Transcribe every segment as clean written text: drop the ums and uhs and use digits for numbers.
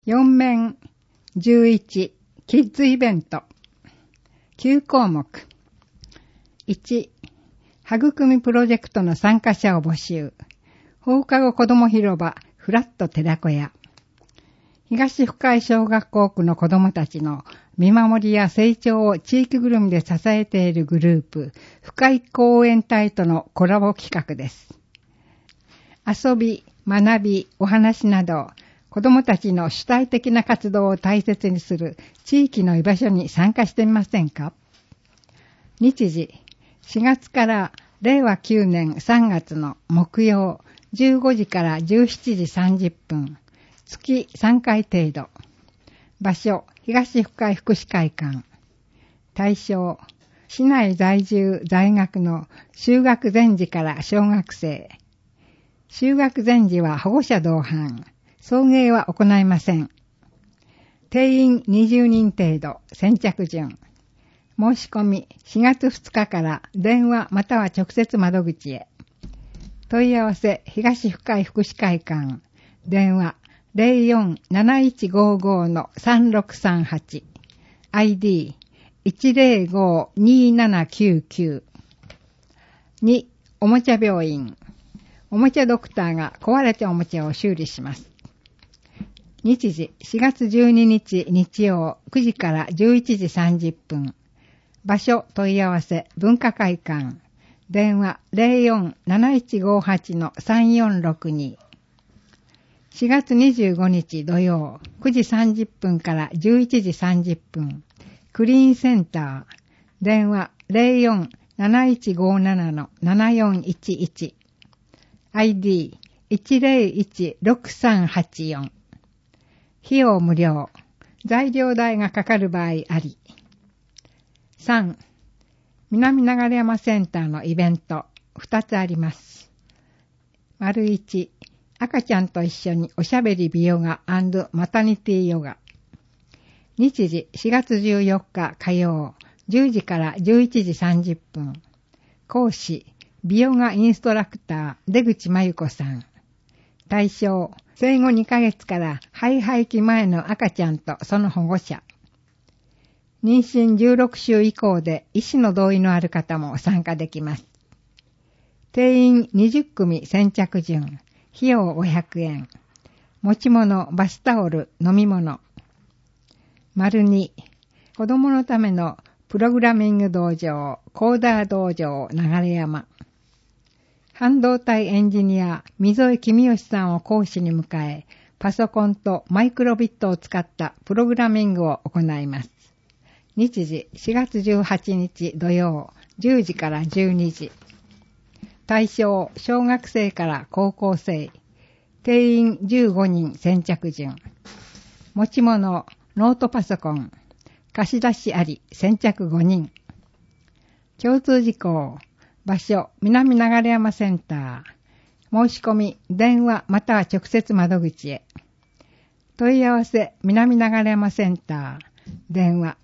4面11キッズイベント9項目。1、育みプロジェクトの参加者を募集。放課後子ども広場フラット寺子屋。東深井小学校区の子どもたちの見守りや成長を地域ぐるみで支えているグループ、深井公園隊とのコラボ企画です。遊び、学び、お話など、子どもたちの主体的な活動を大切にする地域の居場所に参加してみませんか？日時、4月から令和9年3月の木曜、15時から17時30分、月3回程度。場所、東深井福祉会館。対象、市内在住在学の就学前時から小学生。就学前時は保護者同伴。送迎は行いません。定員20人程度、先着順。申し込み4月2日から電話または直接窓口へ。問い合わせ東深井福祉会館。電話 04-7155-3638。ID 105-2799。2、おもちゃ病院。おもちゃドクターが壊れたおもちゃを修理します。日時4月12日日曜9時から11時30分。場所問い合わせ文化会館。電話 04-7158-3462。4月25日土曜9時30分から11時30分。クリーンセンター。電話 04-7157-7411。ID 101-6384。費用無料。材料代がかかる場合あり。3、南流山センターのイベント2つあります。1、赤ちゃんと一緒におしゃべり美ヨガ&マタニティヨガ。日時4月14日火曜10時から11時30分。講師、美ヨガインストラクター出口真由子さん。対象、生後2ヶ月から胚廃期前の赤ちゃんとその保護者。妊娠16週以降で医師の同意のある方も参加できます。定員20組先着順。費用500円。持ち物、バスタオル、飲み物。2、子供のためのプログラミング道場、コーダー道場、流山。半導体エンジニア、溝井公義さんを講師に迎え、パソコンとマイクロビットを使ったプログラミングを行います。日時4月18日土曜10時から12時。対象、小学生から高校生。定員15人先着順。持ち物、ノートパソコン。貸し出しあり、先着5人。共通事項。場所、南流山センター。申し込み、電話または直接窓口へ。問い合わせ、南流山センター。電話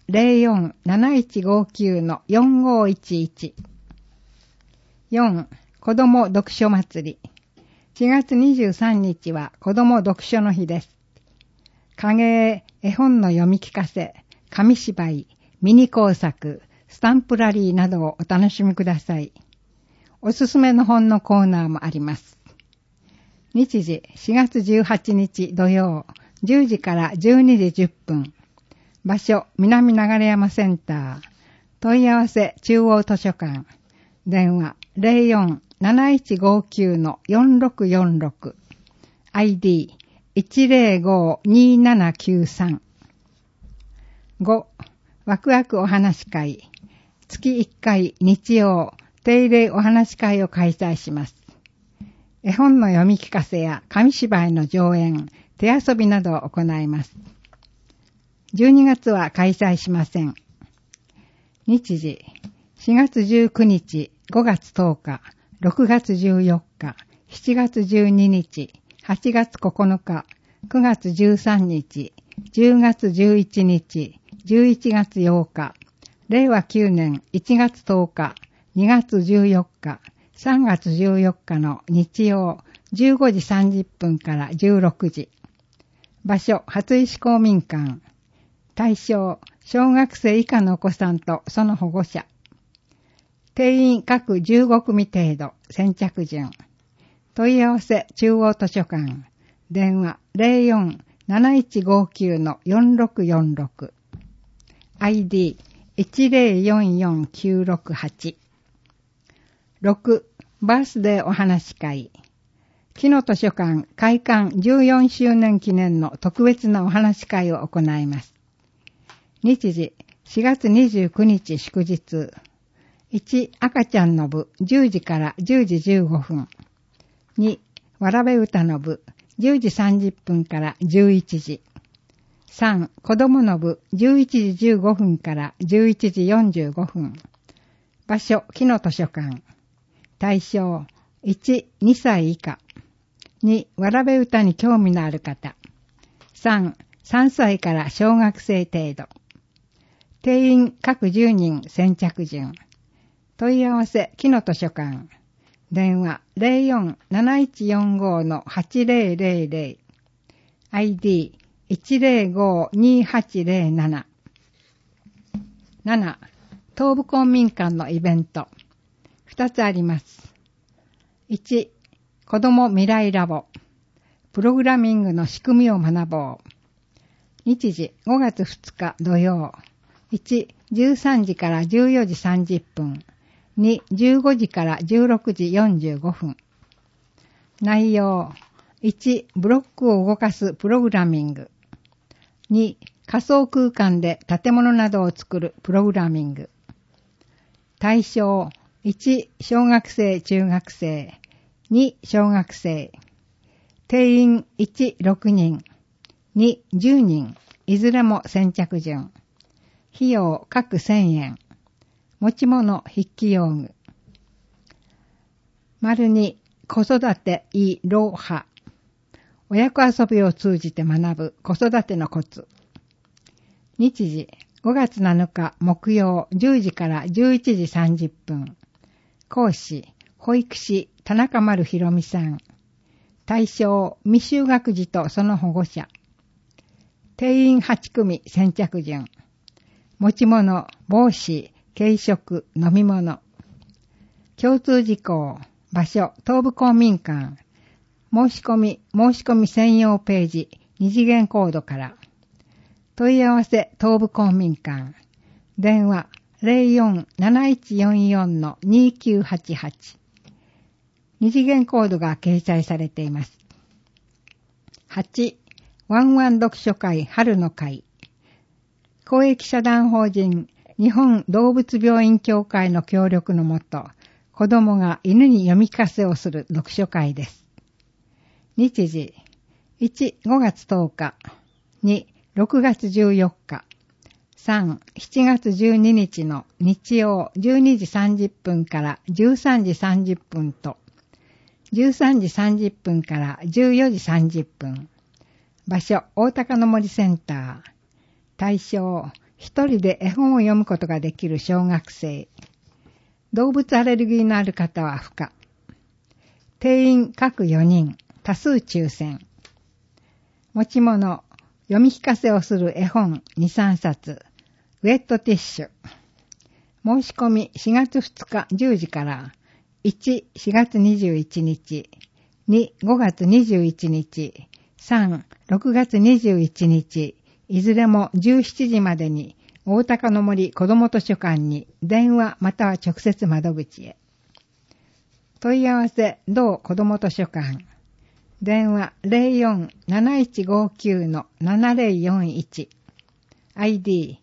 04-7159-4511。4、子ども読書祭り。4月23日は子ども読書の日です。影絵、絵本の読み聞かせ、紙芝居、ミニ工作、スタンプラリーなどをお楽しみください。おすすめの本のコーナーもあります。日時4月18日土曜10時から12時10分。場所、南流山センター。問い合わせ、中央図書館。電話、04-7159-4646。ID、105-2793。5、ワクワクお話会。月1回日曜、定例お話会を開催します。絵本の読み聞かせや紙芝居の上演、手遊びなどを行います。12月は開催しません。日時、4月19日、5月10日、6月14日、7月12日、8月9日、9月13日、10月11日、11月8日、令和9年1月10日、2月14日、3月14日の日曜15時30分から16時。 場所、初石公民館。対象、小学生以下のお子さんとその保護者。定員各15組程度、先着順。問い合わせ、中央図書館。電話 04-7159-4646。ID 1044968。6. バースデーお話会。木の図書館開館14周年記念の特別なお話会を行います。日時4月29日祝日。1. 赤ちゃんの部10時から10時15分。2. わらべ歌の部10時30分から11時。3. 子供の部11時15分から11時45分。場所、木の図書館。対象、1、2歳以下。2、わらべ歌に興味のある方。3、3歳から小学生程度。定員各10人先着順。問い合わせ、木の図書館。電話 04-7145-8000。ID 105-2807。7. 東部公民館のイベント。2つあります。1. 子ども未来ラボ。プログラミングの仕組みを学ぼう。日時5月2日土曜。1. 13時から14時30分。2. 15時から16時45分。内容。1. ブロックを動かすプログラミング。2. 仮想空間で建物などを作るプログラミング。対象。1. 小学生中学生。2. 小学生。定員1、6人。2、10人。いずれも先着順。費用各1000円。持ち物筆記用具。2、子育ていろは。親子遊びを通じて学ぶ子育てのコツ。日時5月7日木曜10時から11時30分。講師、保育士田中丸ひろみさん。対象、未就学児とその保護者。定員8組先着順。持ち物、帽子、軽食、飲み物。共通事項、場所、東部公民館。申し込み専用ページ、二次元コードから。問い合わせ、東部公民館。電話、04-7144-2988。二次元コードが掲載されています。8. ワンワン読書会春の会。公益社団法人日本動物病院協会の協力のもと、子供が犬に読み聞かせをする読書会です。日時、1、5月10日。2、6月14日。3、7月12日の日曜12時30分から13時30分と、13時30分から14時30分。場所、大高の森センター。対象、一人で絵本を読むことができる小学生。動物アレルギーのある方は不可。定員各4人、多数抽選。持ち物、読み聞かせをする絵本2、3冊。ウェットティッシュ。申し込み4月2日10時から、1、4月21日、2、5月21日、3、6月21日、いずれも17時までに、大高の森子ども図書館に電話または直接窓口へ。問い合わせ、同子ども図書館。電話 04-7159-7041。ID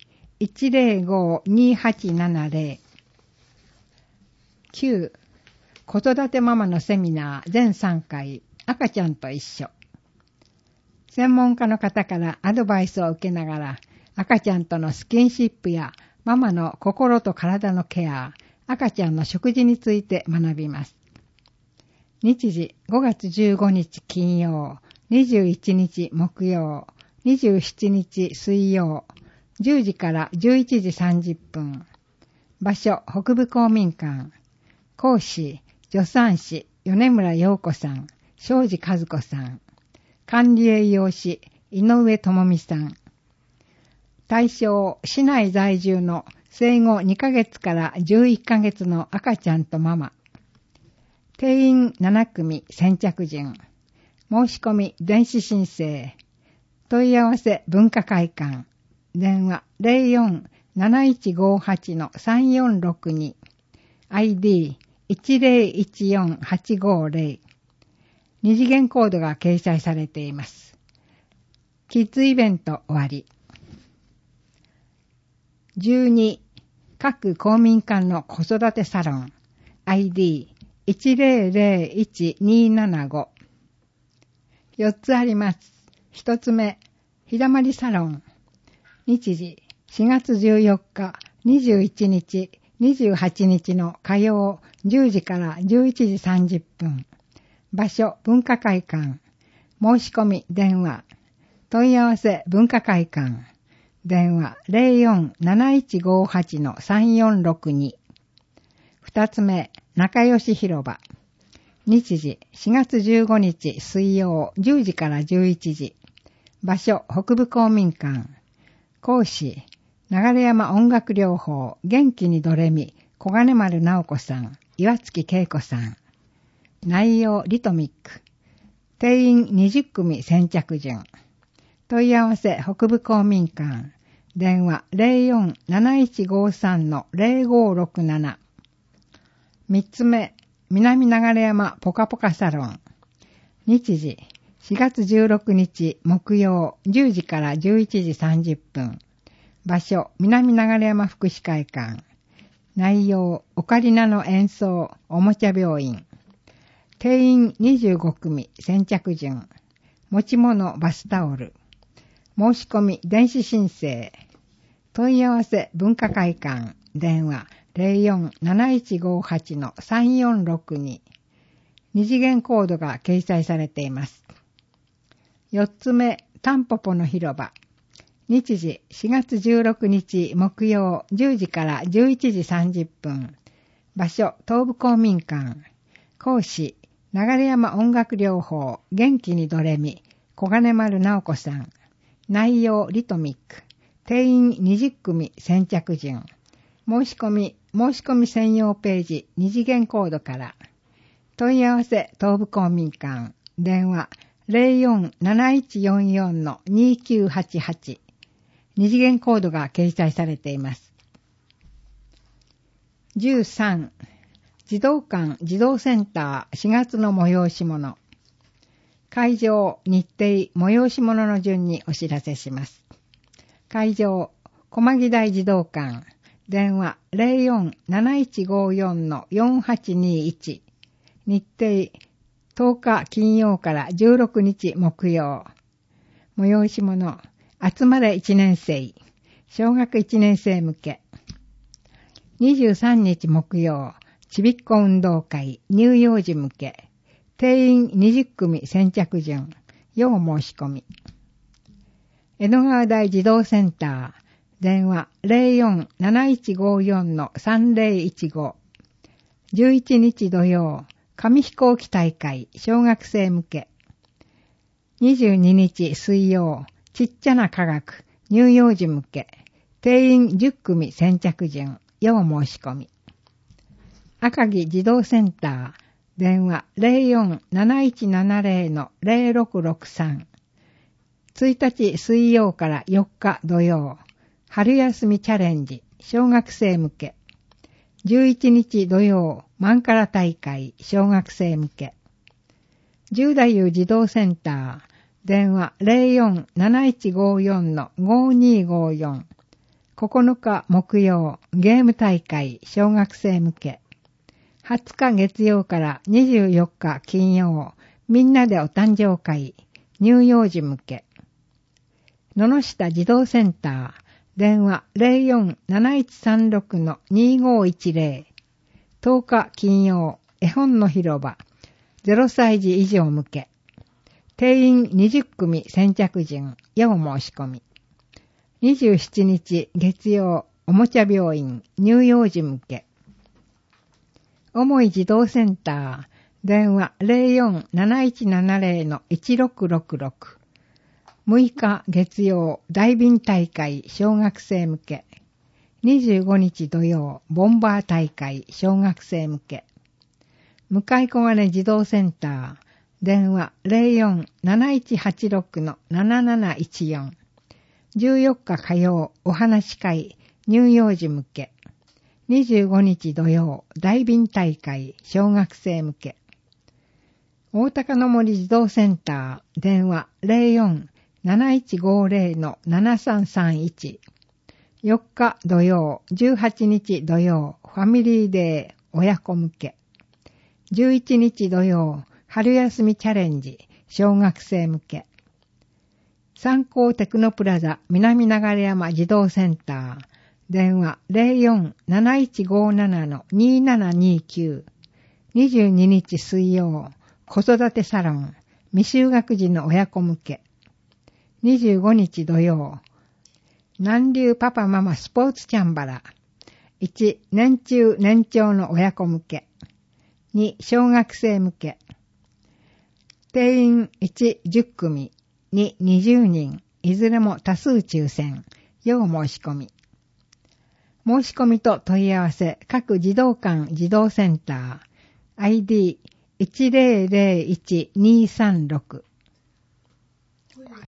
105-2870。9. 子育てママのセミナー全3回、赤ちゃんと一緒。専門家の方からアドバイスを受けながら、赤ちゃんとのスキンシップやママの心と体のケア、赤ちゃんの食事について学びます。日時5月15日金曜、21日木曜、27日水曜、10時から11時30分。場所、北部公民館。講師、助産師、米村陽子さん、庄司和子さん。管理栄養士、 井上智美さん。対象、市内在住の生後2ヶ月から11ヶ月の赤ちゃんとママ。定員7組先着順。申し込み電子申請。問い合わせ文化会館。電話 04-7158-3462。ID1014-850。二次元コードが掲載されています。キッズイベント終わり。12、各公民館の子育てサロン。ID1001-275。4つあります。1つ目、ひだまりサロン。日時、4月14日、21日、28日の火曜10時から11時30分。場所、文化会館。申し込み、電話。問い合わせ、文化会館。電話 04-7158-3462。2つ目、仲良し広場。日時、4月15日水曜10時から11時。場所、北部公民館。講師、流山音楽療法、元気にドレミ、小金丸直子さん、岩月恵子さん。内容、リトミック。定員20組先着順。問い合わせ、北部公民館。電話 04-7153-0567。3つ目、南流山ポカポカサロン。日時、4月16日木曜10時から11時30分。場所、南流山福祉会館。内容、オカリナの演奏、おもちゃ病院。定員25組先着順。持ち物バスタオル。申し込み電子申請。問い合わせ文化会館。電話 04-7158-3462。二次元コードが掲載されています。4つ目、タンポポの広場。日時4月16日木曜10時から11時30分。場所、東部公民館。講師、流山音楽療法、元気にドレミ、小金丸直子さん。内容、リトミック。定員20組先着順。申し込み専用ページ、二次元コードから。問い合わせ、東部公民館。電話、04-7144-2988。二次元コードが掲載されています。13、児童館児童センター4月の催し物。会場、日程、催し物の順にお知らせします。会場、駒木台児童館。電話 04-7154-4821。日程、10日金曜から16日木曜。催し物、集まれ1年生。小学1年生向け。23日木曜、ちびっこ運動会、乳幼児向け。定員20組先着順。要申し込み。江戸川台児童センター。電話 04-7154-3015。11日土曜、紙飛行機大会、小学生向け。22日水曜、ちっちゃな科学、乳幼児向け。定員10組先着順。要申し込み。赤城児童センター。電話 04-7170-0663。1日水曜から4日土曜。春休みチャレンジ、小学生向け。11日土曜、マンカラ大会、小学生向け。10代児童センター。電話 04-7154-5254。9日木曜、ゲーム大会、小学生向け。20日月曜から24日金曜、みんなでお誕生会、乳幼児向け。野々下児童センター。電話 04-7136-2510。10日金曜、絵本の広場、0歳児以上向け。定員20組先着順。要申し込み。27日月曜、おもちゃ病院、乳幼児向け。重い児童センター。電話 04-7170-1666。 6日月曜ダイビン大会小学生向け。25日土曜ボンバー大会小学生向け。向小金児童センター電話 04-7186-7714。14日火曜お話会乳幼児向け。25日土曜ダイビン大会小学生向け。大高の森児童センター電話 04-7150-7331。4日土曜18日土曜ファミリーデー親子向け。11日土曜春休みチャレンジ小学生向け。三高テクノプラザ南流山児童センター電話 04-7157-2729。22日水曜子育てサロン未就学児の親子向け。25日土曜南流パパママスポーツチャンバラ。1年中年長の親子向け。2小学生向け。定員1、10組、2、20人、いずれも多数抽選、要申し込み。申し込みと問い合わせ、各児童館児童センター、ID1001-236。